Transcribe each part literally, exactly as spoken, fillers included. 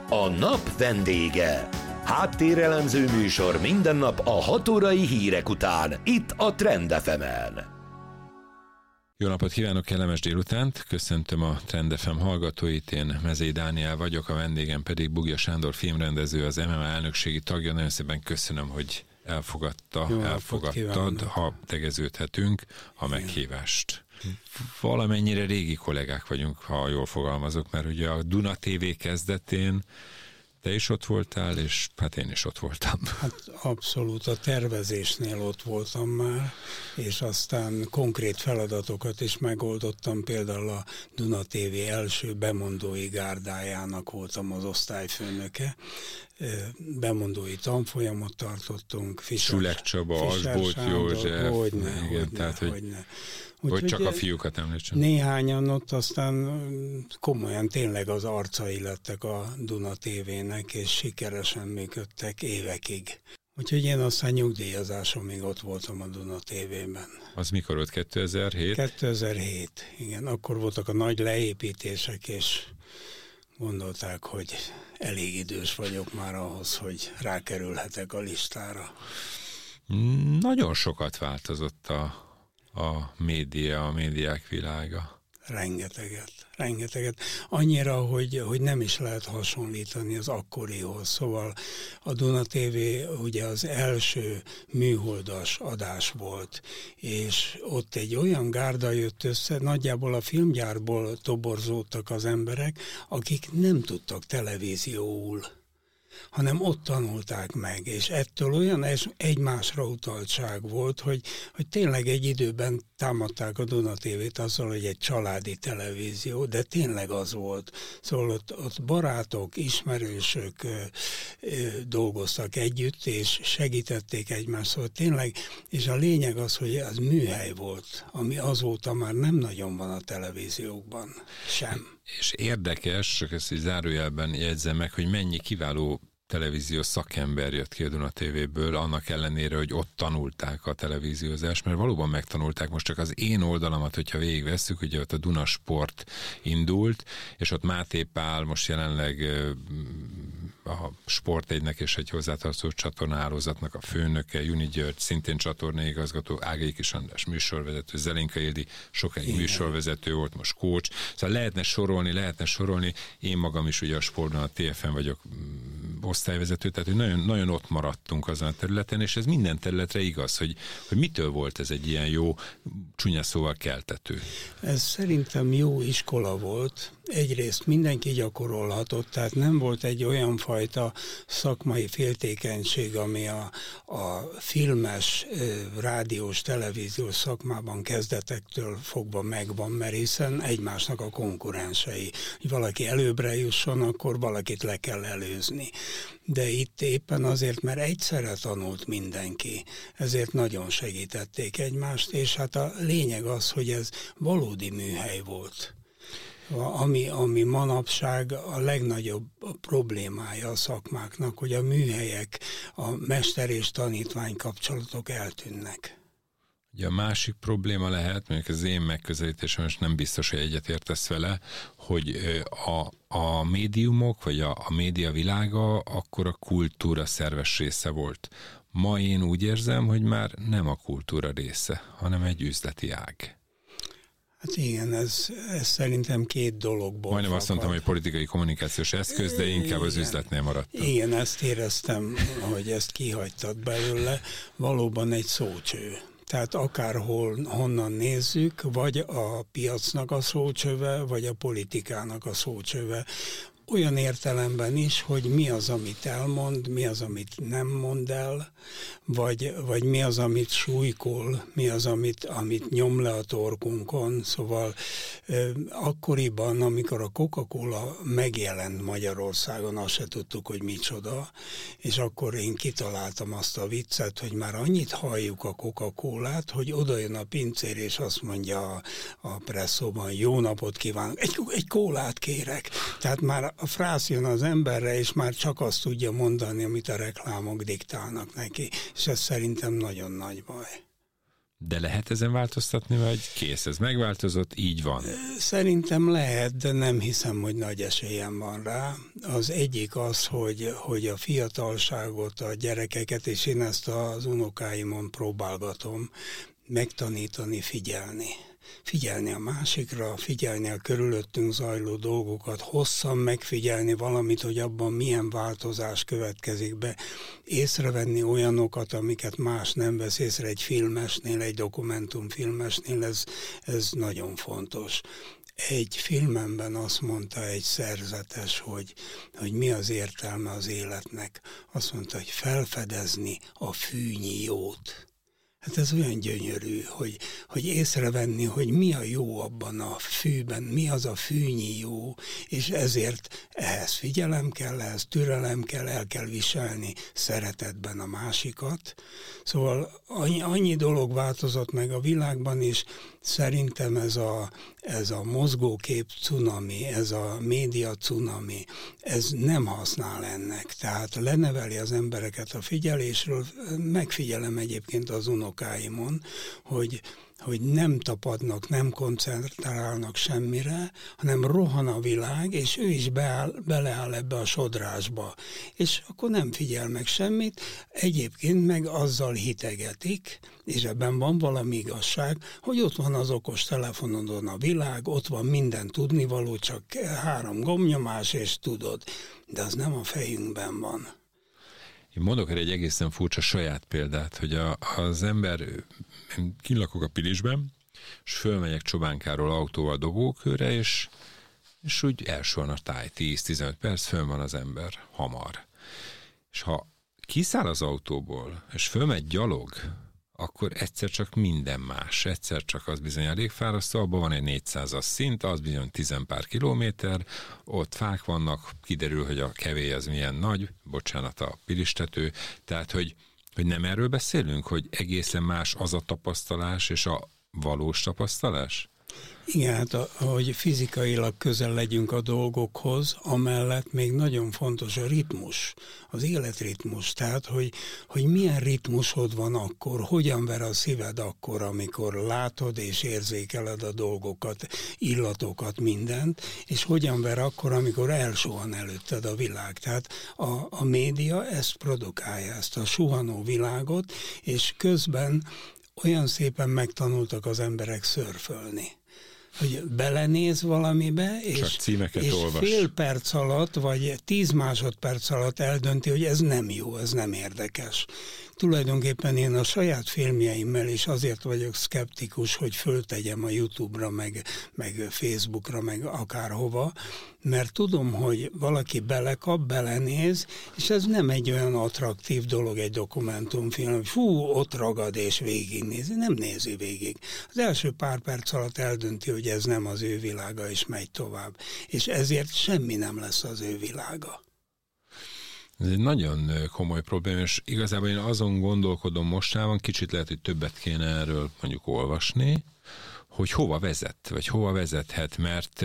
A nap vendége. Háttérelemző műsor minden nap a hat órai hírek után, itt a Trend ef emen. Jó napot kívánok, kellemes délutánt! Köszöntöm a Trend ef em hallgatóit, én Mezei Dániel vagyok, a vendégem pedig Bugja Sándor filmrendező, az em em á elnökségi tagja. Nagyon szépen köszönöm, hogy elfogadta, Jó elfogadtad, ha tegeződhetünk a meghívást. Valamennyire régi kollégák vagyunk, ha jól fogalmazok, mert ugye a Duna té vé kezdetén te is ott voltál, és hát én is ott voltam. Hát abszolút, a tervezésnél ott voltam már, és aztán konkrét feladatokat is megoldottam, például a Duna té vé első bemondói gárdájának voltam az osztályfőnöke. Bemondói tanfolyamot tartottunk. Fischer, Sülek Csaba, Asbolt József, hogyne, igen, hogyne, tehát, hogy, hogyne. Úgy, hogy csak a fiúkat említsem. Néhányan ott aztán komolyan tényleg az arcai lettek a Duna té vének, és sikeresen működtek évekig. Úgyhogy én aztán nyugdíjazásomig ott voltam a Duna té vében. Az mikor volt? kétezer-hét? kétezer-hét, igen. Akkor voltak a nagy leépítések, és gondolták, hogy elég idős vagyok már ahhoz, hogy rákerülhetek a listára. Nagyon sokat változott a a média, a médiák világa. Rengeteget, rengeteget. Annyira, hogy, hogy nem is lehet hasonlítani az akkorihoz. Szóval a Duna té vé ugye az első műholdas adás volt, és ott egy olyan gárda jött össze, nagyjából a filmgyárból toborzódtak az emberek, akik nem tudtak televízióul, hanem ott tanulták meg, és ettől olyan egymásra utaltság volt, hogy, hogy tényleg egy időben támadták a Duna té vét azzal, hogy egy családi televízió, de tényleg az volt. Szóval ott, ott barátok, ismerősök ö, ö, dolgoztak együtt, és segítették egymást, szóval tényleg, és a lényeg az, hogy az műhely volt, ami azóta már nem nagyon van a televíziókban sem. És érdekes, csak ezt így zárójelben jegyzem meg, hogy mennyi kiváló televíziós szakember jött ki a Duna té véből, annak ellenére, hogy ott tanulták a televíziózást, mert valóban megtanulták. Most csak az én oldalamat, hogyha végigvesszük, ugye ott a Duna Sport indult, és ott Máté Pál most jelenleg a Sport egynek és egy hozzátartozó csatornahálózatnak a főnöke, Juni György, szintén csatornaigazgató, Ágai Kis András műsorvezető, Zelinka Ildi sokáig műsorvezető volt, most coach. Szóval lehetne sorolni, lehetne sorolni. Én magam is ugye a Sportban, a té ef en vagyok osztályvezető, tehát hogy nagyon, nagyon ott maradtunk azon a területen, és ez minden területre igaz, hogy, hogy mitől volt ez egy ilyen jó, csúnya szóval keltető. Ez szerintem jó iskola volt. Egyrészt mindenki gyakorolhatott, tehát nem volt egy olyan fajta szakmai féltékenység, ami a, a filmes, rádiós, televíziós szakmában kezdetektől fogva megvan, mert hiszen egymásnak a konkurensei. Hogy valaki előbbre jusson, akkor valakit le kell előzni. De itt éppen azért, mert egyszerre tanult mindenki, ezért nagyon segítették egymást, és hát a lényeg az, hogy ez valódi műhely volt. Ami, ami manapság a legnagyobb problémája a szakmáknak, hogy a műhelyek, a mester és tanítvány kapcsolatok eltűnnek. Ugye a másik probléma lehet, mondjuk az én megközelítésem, és nem biztos, hogy egyetértesz vele, hogy a, a médiumok, vagy a, a média világa akkor a kultúra szerves része volt. Ma én úgy érzem, hogy már nem a kultúra része, hanem egy üzleti ág. Hát igen, ez, ez szerintem két dologból Majdnem fakad. Azt mondtam, hogy politikai kommunikációs eszköz, de inkább az üzletnél maradtam. Igen, ezt éreztem, hogy ezt kihagytad belőle. Valóban egy szócső. Tehát akárhol, honnan nézzük, vagy a piacnak a szócsöve, vagy a politikának a szócsöve. Olyan értelemben is, hogy mi az, amit elmond, mi az, amit nem mond el, vagy, vagy mi az, amit súlykol, mi az, amit, amit nyom le a torkunkon. Szóval eh, akkoriban, amikor a Coca-Cola megjelent Magyarországon, azt se tudtuk, hogy micsoda, és akkor én kitaláltam azt a viccet, hogy már annyit halljuk a Coca-Colát, hogy oda jön a pincér, és azt mondja a, a presszóban, jó napot kívánok, egy, egy kólát kérek. Tehát már a frász jön az emberre, és már csak azt tudja mondani, amit a reklámok diktálnak neki. És ez szerintem nagyon nagy baj. De lehet ezen változtatni, vagy kész, ez megváltozott, így van? Szerintem lehet, de nem hiszem, hogy nagy esélyem van rá. Az egyik az, hogy, hogy a fiatalságot, a gyerekeket, és én ezt az unokáimon próbálgatom, megtanítani, figyelni. Figyelni a másikra, figyelni a körülöttünk zajló dolgokat, hosszan megfigyelni valamit, hogy abban milyen változás következik be, észrevenni olyanokat, amiket más nem vesz észre egy filmesnél, egy dokumentumfilmesnél, ez, ez nagyon fontos. Egy filmemben azt mondta egy szerzetes, hogy, hogy mi az értelme az életnek. Azt mondta, hogy felfedezni a fűnyi jót. Hát ez olyan gyönyörű, hogy, hogy észrevenni, hogy mi a jó abban a fűben, mi az a fűnyi jó, és ezért ehhez figyelem kell, ehhez türelem kell, el kell viselni szeretetben a másikat. Szóval annyi, annyi dolog változott meg a világban, és szerintem ez a, ez a mozgókép cunami, ez a média cunami, ez nem használ ennek. Tehát leneveli az embereket a figyelésről, megfigyelem egyébként az unokáimon, hogy, hogy nem tapadnak, nem koncentrálnak semmire, hanem rohan a világ, és ő is beáll, beleáll ebbe a sodrásba. És akkor nem figyel meg semmit, egyébként meg azzal hitegetik, és ebben van valami igazság, hogy ott van az okos telefonodon a világ, ott van minden tudnivaló, csak három gombnyomás, és tudod. De az nem a fejünkben van. Én mondok erre egy egészen furcsa saját példát, hogy a, az ember, én kinlakok a Pilisben, és fölmegyek Csobánkáról autóval Dobókőre, és, és úgy elsorn a táj, tíz-tizenöt perc, fönn van az ember, hamar. És ha kiszáll az autóból, és fölmegy gyalog, akkor egyszer csak minden más. Egyszer csak az bizony elég fárasztó, abban van egy négyszázas szint, az bizony tizen pár kilométer, ott fák vannak, kiderül, hogy a kevély az milyen nagy, bocsánat a pilistető, tehát, hogy, hogy nem erről beszélünk, hogy egészen más az a tapasztalás és a valós tapasztalás? Igen, hát hogy fizikailag közel legyünk a dolgokhoz, amellett még nagyon fontos a ritmus, az életritmus, tehát hogy, hogy milyen ritmusod van akkor, hogyan ver a szíved akkor, amikor látod és érzékeled a dolgokat, illatokat, mindent, és hogyan ver akkor, amikor elsuhan előtted a világ. Tehát a, a média ezt produkálja, ezt a suhanó világot, és közben olyan szépen megtanultak az emberek szörfölni, hogy belenéz valamibe, és, és fél perc alatt, vagy tíz másodperc alatt eldönti, hogy ez nem jó, ez nem érdekes. Tulajdonképpen én a saját filmjeimmel is azért vagyok szkeptikus, hogy föltegyem a YouTube-ra, meg, meg Facebookra, meg akárhova, mert tudom, hogy valaki belekap, belenéz, és ez nem egy olyan attraktív dolog egy dokumentumfilm, hogy fú, ott ragad és végignézi. Nem nézi végig. Az első pár perc alatt eldönti, hogy ez nem az ő világa, és megy tovább. És ezért semmi nem lesz az ő világa. Ez egy nagyon komoly probléma, és igazából én azon gondolkodom mostában, kicsit lehet, hogy többet kéne erről mondjuk olvasni, hogy hova vezet, vagy hova vezethet, mert,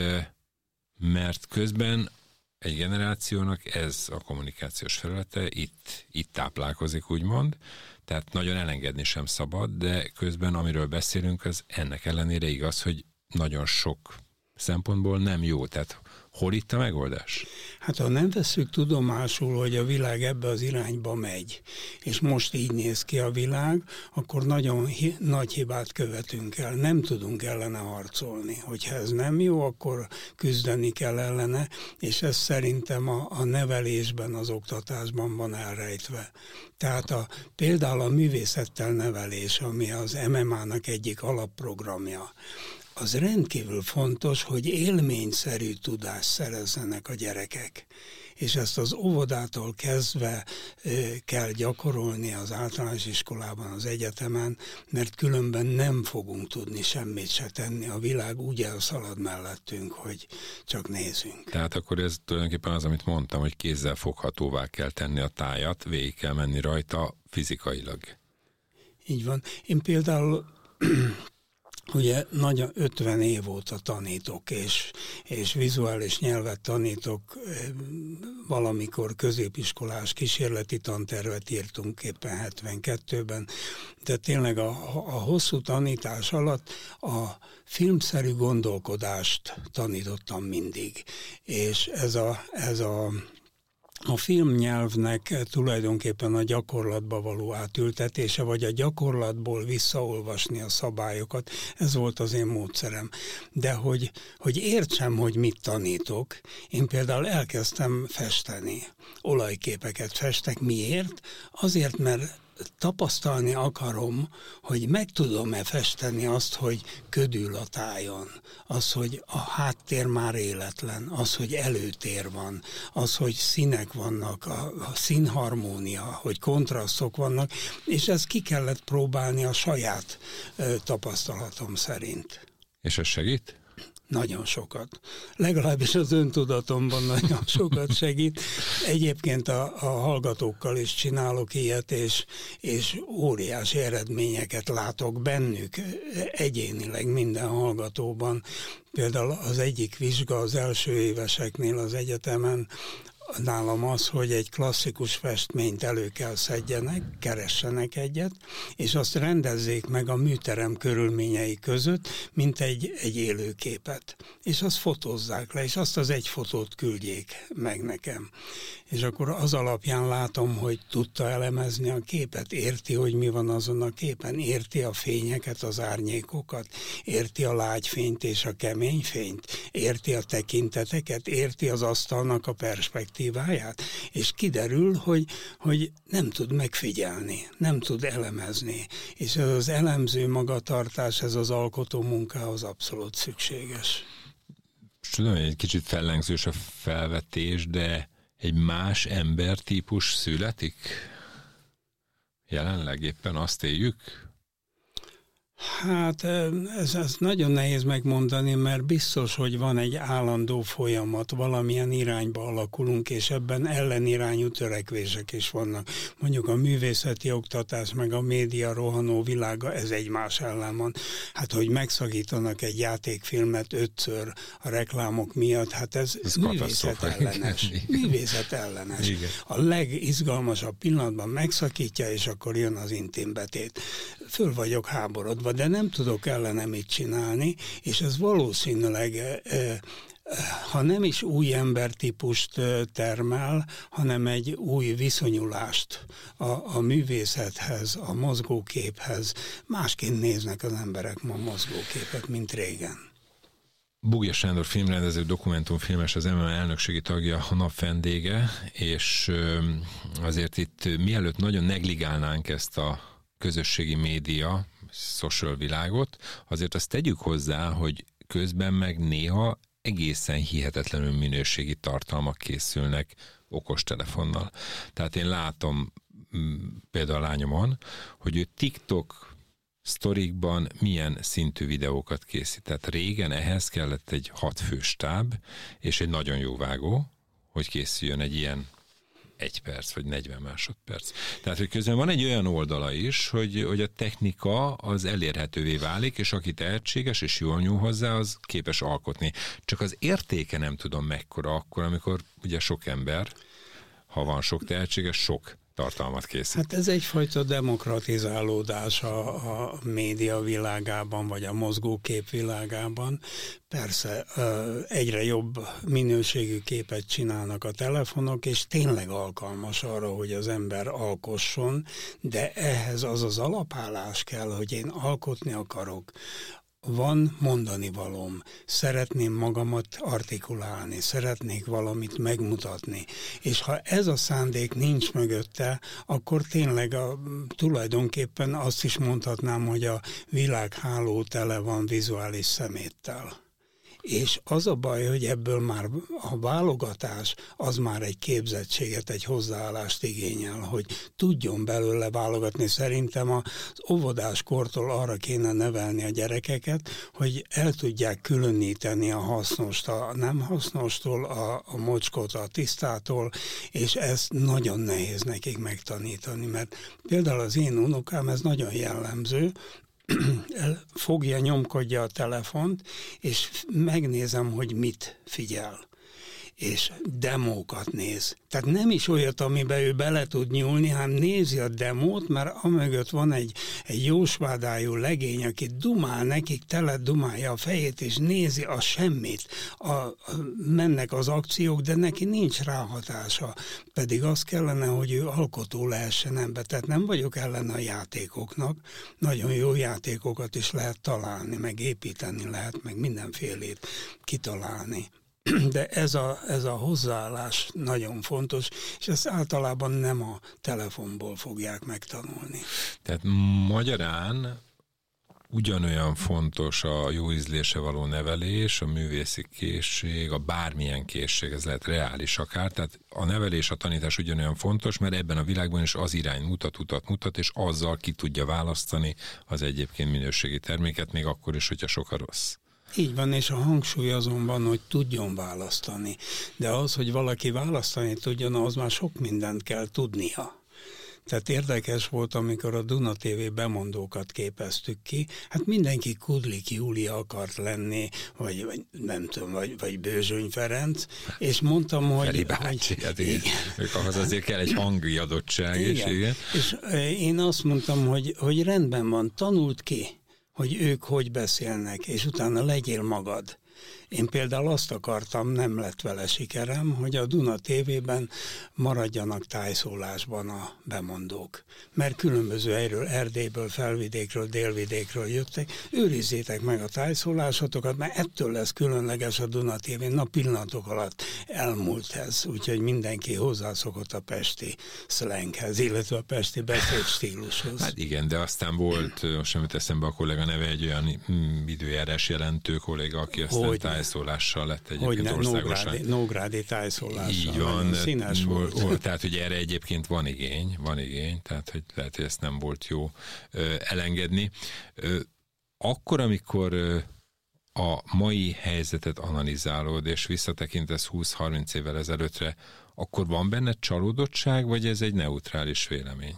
mert közben egy generációnak ez a kommunikációs felülete, itt, itt táplálkozik, úgymond, tehát nagyon elengedni sem szabad, de közben amiről beszélünk, az ennek ellenére igaz, hogy nagyon sok szempontból nem jó, tehát hol itt a megoldás? Hát ha nem vesszük tudomásul, hogy a világ ebbe az irányba megy, és most így néz ki a világ, akkor nagyon hi- nagy hibát követünk el. Nem tudunk ellene harcolni. Hogyha ez nem jó, akkor küzdeni kell ellene, és ez szerintem a, a nevelésben, az oktatásban van elrejtve. Tehát a, például a művészettel nevelés, ami az em em á-nak egyik alapprogramja, az rendkívül fontos, hogy élményszerű tudást szerezzenek a gyerekek. És ezt az óvodától kezdve kell gyakorolni az általános iskolában, az egyetemen, mert különben nem fogunk tudni semmit se tenni. A világ úgy elszalad mellettünk, hogy csak nézünk. Tehát akkor ez tulajdonképpen az, amit mondtam, hogy kézzel foghatóvá kell tenni a tájat, végig kell menni rajta fizikailag. Így van. Én például Ugye nagyon ötven év óta tanítok, és, és vizuális nyelvet tanítok, valamikor középiskolás kísérleti tantervet írtunk éppen hetvenkettőben, de tényleg a, a hosszú tanítás alatt a filmszerű gondolkodást tanítottam mindig, és ez a, ez a A filmnyelvnek tulajdonképpen a gyakorlatba való átültetése, vagy a gyakorlatból visszaolvasni a szabályokat, ez volt az én módszerem. De hogy, hogy értsem, hogy mit tanítok, én például elkezdtem festeni. Olajképeket festek. Miért? Azért, mert tapasztalni akarom, hogy meg tudom-e festeni azt, hogy ködül a tájon, az, hogy a háttér már életlen, az, hogy előtér van, az, hogy színek vannak, a, a színharmónia, hogy kontrasztok vannak, és ezt ki kellett próbálni a saját ö, tapasztalatom szerint. És ez segít? Nagyon sokat. Legalábbis az öntudatomban nagyon sokat segít. Egyébként a, a hallgatókkal is csinálok ilyet, és, és óriási eredményeket látok bennük egyénileg minden hallgatóban. Például az egyik vizsga az első éveseknél az egyetemen nálam az, hogy egy klasszikus festményt elő kell szedjenek, keressenek egyet, és azt rendezzék meg a műterem körülményei között, mint egy, egy élőképet. És azt fotózzák le, és azt az egy fotót küldjék meg nekem. És akkor az alapján látom, hogy tudta elemezni a képet, érti, hogy mi van azon a képen, érti a fényeket, az árnyékokat, érti a lágy fényt és a kemény fényt, érti a tekinteteket, érti az asztalnak a perspektíváját, és kiderül, hogy, hogy nem tud megfigyelni, nem tud elemezni. És ez az elemző magatartás, ez az alkotó munkához abszolút szükséges. Tudom, hogy egy kicsit fellengzős a felvetés, de egy más embertípus születik? Jelenleg éppen azt éljük? Hát ez, ez nagyon nehéz megmondani, mert biztos, hogy van egy állandó folyamat, valamilyen irányba alakulunk, és ebben ellenirányú törekvések is vannak. Mondjuk a művészeti oktatás, meg a média rohanó világa, ez egymás ellen van. Hát, hogy megszakítanak egy játékfilmet ötször a reklámok miatt, hát ez, ez művészet ellenes. Művészet ellenes. Igen. A legizgalmasabb pillanatban megszakítja, és akkor jön az intimbetét. Föl vagyok háborodva, de nem tudok ellene mit csinálni, és ez valószínűleg, ha nem is új embertípust termel, hanem egy új viszonyulást a, a művészethez, a mozgóképhez. Másként néznek az emberek ma mozgóképet, mint régen. Bugja Sándor filmrendező, dokumentumfilmes, az em em elnökségi tagja, a nap vendége, és azért itt mielőtt nagyon negligálnánk ezt a közösségi média, social világot, azért azt tegyük hozzá, hogy közben meg néha egészen hihetetlenül minőségi tartalmak készülnek okostelefonnal. Tehát én látom például a lányomon, hogy ő TikTok sztorikban milyen szintű videókat készít. Tehát régen ehhez kellett egy hatfős stáb, és egy nagyon jó vágó, hogy készüljön egy ilyen egy perc, vagy negyven másodperc. Tehát, hogy közben van egy olyan oldala is, hogy, hogy a technika az elérhetővé válik, és aki tehetséges és jól nyúl hozzá, az képes alkotni. Csak az értéke nem tudom mekkora akkor, amikor ugye sok ember, ha van sok tehetséges, sok tartalmat készít. Hát ez egyfajta demokratizálódás a, a média világában, vagy a mozgókép világában. Persze egyre jobb minőségű képet csinálnak a telefonok, és tényleg alkalmas arra, hogy az ember alkosson, de ehhez az az alapállás kell, hogy én alkotni akarok. Van mondani valóm, szeretném magamat artikulálni, szeretnék valamit megmutatni, és ha ez a szándék nincs mögötte, akkor tényleg a, tulajdonképpen azt is mondhatnám, hogy a világháló tele van vizuális szeméttel. És az a baj, hogy ebből már a válogatás az már egy képzettséget, egy hozzáállást igényel, hogy tudjon belőle válogatni. Szerintem az óvodáskortól arra kéne nevelni a gyerekeket, hogy el tudják különíteni a hasznost a nem hasznostól, a, a mocskot a tisztától, és ezt nagyon nehéz nekik megtanítani, mert például az én unokám, ez nagyon jellemző, fogja, nyomkodja a telefont, és megnézem, hogy mit figyel. És demókat néz. Tehát nem is olyat, amiben ő bele tud nyúlni, hanem nézi a demót, mert amögött van egy, egy jósvádájú legény, aki dumál nekik, tele dumálja a fejét, és nézi a semmit. A, a, mennek az akciók, de neki nincs ráhatása. Pedig az kellene, hogy ő alkotó lehessen ember. Tehát nem vagyok ellen a játékoknak. Nagyon jó játékokat is lehet találni, meg építeni lehet, meg mindenfélét kitalálni. De ez a, ez a hozzáállás nagyon fontos, és ezt általában nem a telefonból fogják megtanulni. Tehát magyarán ugyanolyan fontos a jó ízlése való nevelés, a művészi készség, a bármilyen készség, ez lehet reális akár, tehát a nevelés, a tanítás ugyanolyan fontos, mert ebben a világban is az irány mutat, utat mutat, és azzal ki tudja választani az egyébként minőségi terméket, még akkor is, hogyha sok a rossz. Így van, és a hangsúly azonban, hogy tudjon választani. De az, hogy valaki választani tudjon, az már sok mindent kell tudnia. Tehát érdekes volt, amikor a Duna té vé bemondókat képeztük ki, hát mindenki Kudlik Júlia akart lenni, vagy, vagy nem tudom, vagy, vagy Bőzsöny Ferenc, és mondtam, hogy... Feri bácsi, hát igen. Ők ahhoz azért kell egy hangi adottság is, igen. igen. És én azt mondtam, hogy, hogy rendben van, tanult ki, hogy ők hogy beszélnek, és utána legyél magad. Én például azt akartam, nem lett vele sikerem, hogy a Duna té vében maradjanak tájszólásban a bemondók. Mert különböző helyről, Erdélyből, Felvidékről, Délvidékről jöttek. Őrizzétek meg a tájszólásotokat, mert ettől lesz különleges a Duna té vén. Na, pillanatok alatt elmúlt ez, úgyhogy mindenki hozzászokott a pesti szlenghez, illetve a pesti beszédstílushoz. Hát igen, de aztán volt, most sem jut eszembe a kolléga neve, egy olyan mm, időjárás jelentő kolléga, aki aztán hogy tájszólással lett egyébként ne, országosan. Nógrádi, Nógrádi tájszólással. Így van. Színes volt. volt. Tehát, hogy erre egyébként van igény, van igény, tehát, hogy lehet, hogy ezt nem volt jó ö, elengedni. Ö, akkor, amikor ö, a mai helyzetet analizálod, és visszatekintesz húsz-harminc évvel ezelőttre, akkor van benne csalódottság, vagy ez egy neutrális vélemény?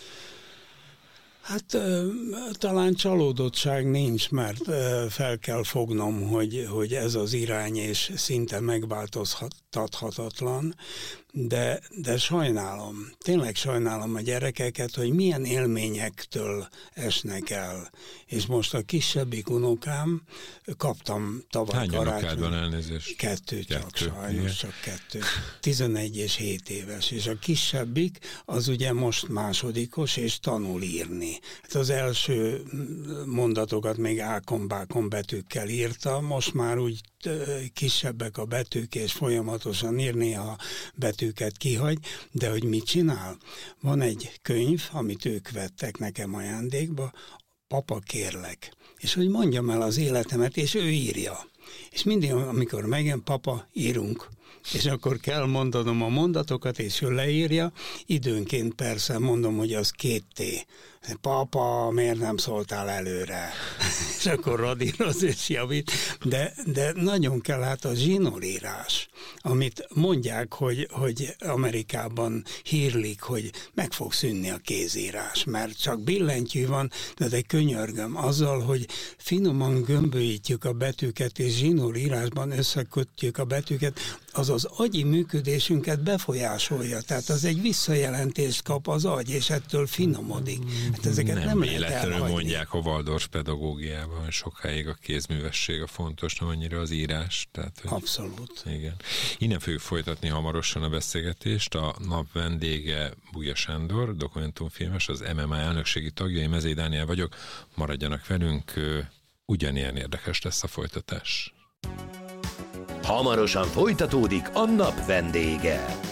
Hát talán csalódottság nincs, mert fel kell fognom, hogy, hogy ez az irány, és szinte megváltoztathatatlan, de, de sajnálom, tényleg sajnálom a gyerekeket, hogy milyen élményektől esnek el. És most a kisebbik unokám, kaptam tavaly Hány karácsony. unokád van, elnézést? Kettő csak, kettő, sajnos igen. csak kettő. tizenegy és hét éves. És a kisebbik az ugye most másodikos, és tanul írni. Hát az első mondatokat még ákon-bákon betűkkel írta, most már úgy kisebbek a betűk, és folyamatosan ír, néha betűket kihagy, de hogy mit csinál? Van egy könyv, amit ők vettek nekem ajándékba, Papa, kérlek. És hogy mondjam el az életemet, és ő írja. És mindig, amikor megjön, papa, írunk. És akkor kell mondanom a mondatokat, és ő leírja. Időnként persze mondom, hogy az két té. Papa, miért nem szóltál előre? És akkor radíroz és javít. De, de nagyon kell hát a zsinórírás, amit mondják, hogy, hogy Amerikában hírlik, hogy meg fog szűnni a kézírás, mert csak billentyű van, de, de könyörgöm azzal, hogy finoman gömbölyítjük a betűket, és zsinórírásban összekötjük a betűket, az az agyi működésünket befolyásolja. Tehát az egy visszajelentést kap az agy, és ettől finomodik. Hát ezeket nem, nem véletlenül mondják a Waldorf pedagógiában, hogy sokáig a kézművesség a fontos, nem annyira az írás. Tehát, hogy... Abszolút. Igen. Innen fogjuk folytatni hamarosan a beszélgetést. A nap vendége Buja Sándor, dokumentumfilmes, az em em á elnökségi tagja, én Mezei Dániel vagyok. Maradjanak velünk, ugyanilyen érdekes lesz a folytatás. Hamarosan folytatódik a nap vendége.